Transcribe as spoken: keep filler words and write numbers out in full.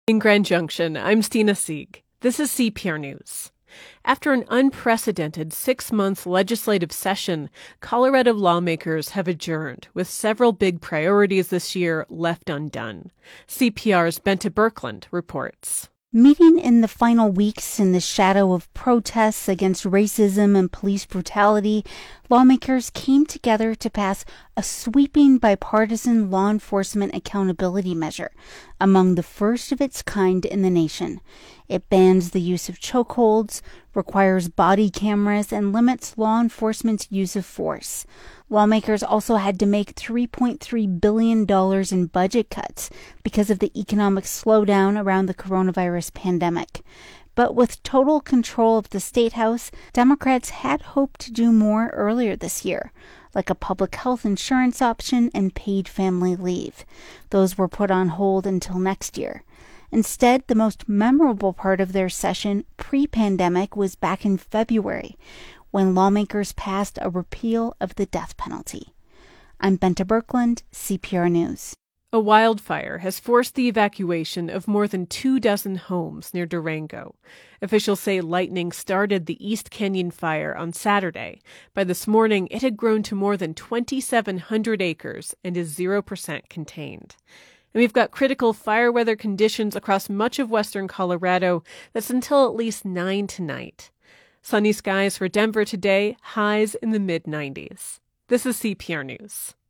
In Grand Junction, I'm Stina Sieg. This is C P R News. After an unprecedented six-month legislative session, Colorado lawmakers have adjourned, with several big priorities this year left undone. C P R's Bente Birkeland reports. Meeting in the final weeks in the shadow of protests against racism and police brutality, lawmakers came together to pass a sweeping bipartisan law enforcement accountability measure, among the first of its kind in the nation. It bans the use of chokeholds, requires body cameras, and limits law enforcement's use of force. Lawmakers also had to make three point three billion dollars in budget cuts because of the economic slowdown around the coronavirus pandemic. But with total control of the State House, Democrats had hoped to do more earlier this year, like a public health insurance option and paid family leave. Those were put on hold until next year. Instead, the most memorable part of their session pre-pandemic was back in February, when lawmakers passed a repeal of the death penalty. I'm Bente Birkeland, C P R News. A wildfire has forced the evacuation of more than two dozen homes near Durango. Officials say lightning started the East Canyon fire on Saturday. By this morning, it had grown to more than twenty-seven hundred acres and is zero percent contained. And we've got critical fire weather conditions across much of western Colorado. That's until at least nine tonight. Sunny skies for Denver today, highs in the mid nineties. This is C P R News.